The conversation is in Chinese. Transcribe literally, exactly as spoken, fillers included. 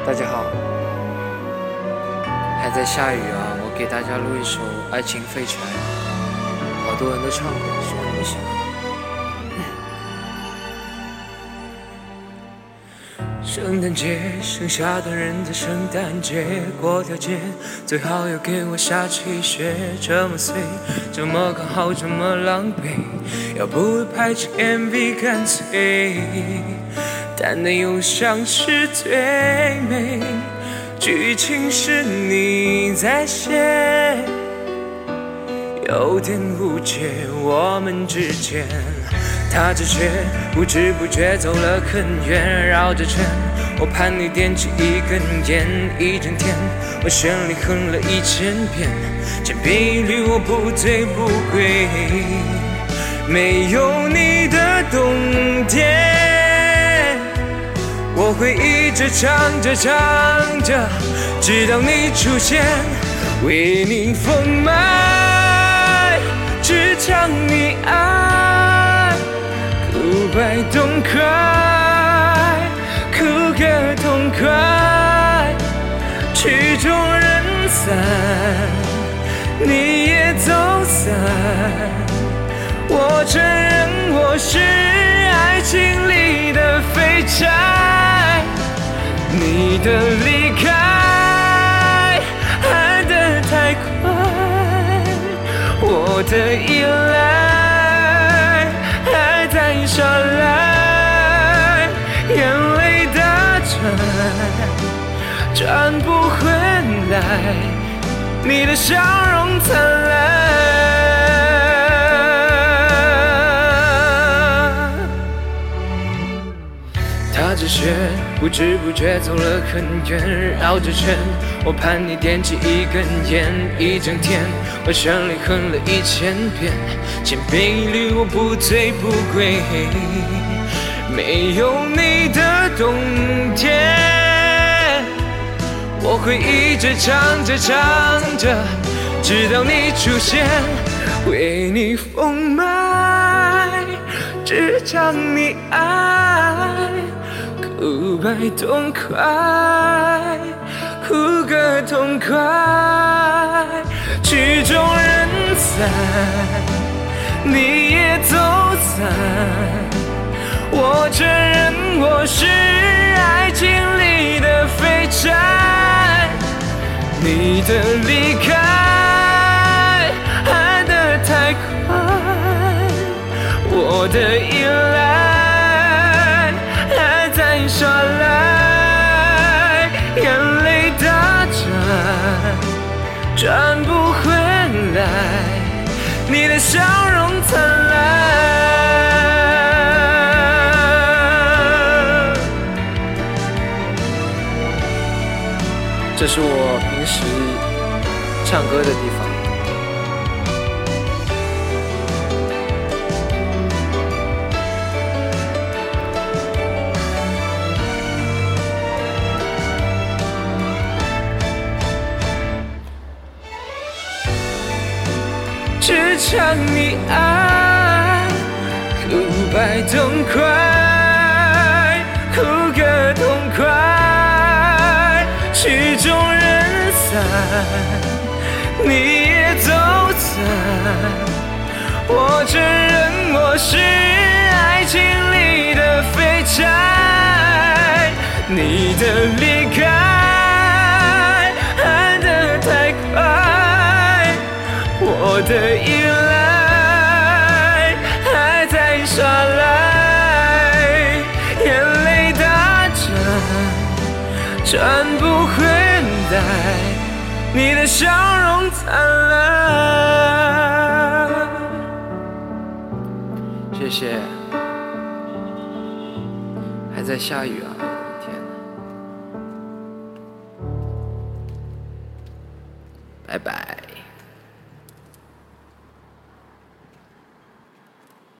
大家好，还在下雨啊！我给大家录一首《爱情废柴》，好多人都唱过，希望你们喜欢。圣诞节，剩下的人在圣诞节过条街，最好要给我下起雪，这么碎，这么刚好，这么狼狈，要不拍成 M V 干脆，淡淡又像是最美，剧情是你在写，有点误解我们之间。他只觉不知不觉走了很远，绕着圈，我盼你点起一根烟，一整天我旋律哼了一千遍，千篇一律我不醉不归，没有你的冬天，我会一直唱着唱着，直到你出现，为你疯卖，只唱你爱，哭拜痛快，哭个痛快，曲终人散，你也走散，我承认我是爱情里的废柴，你的离开来得太快，我的依赖还在耍赖，眼泪打转转不回来，你的笑容灿烂。他只学不知不觉走了很远，绕着圈，我盼你点起一根烟，一整天我旋律哼了一千遍，千篇一律我不醉不归，没有你的冬天，我会一直唱着唱着，直到你出现，为你疯卖，只唱你爱，哭拜痛快，哭个痛快，曲终人散，你也走散，我承认我是爱情里的废柴，你的离开来得太快，我的依赖还在耍赖，眼泪打转转不回来，你的笑容灿烂。这是我平时唱歌的地方。只唱你爱，哭拜痛快，哭个痛快，曲终人散，你也走散，我承认我是爱情里的废柴，你的离开来得太快，我的依赖还在耍赖，眼泪打转转不回来，你的笑容灿烂。谢谢。还在下雨啊，我的天哪！拜拜。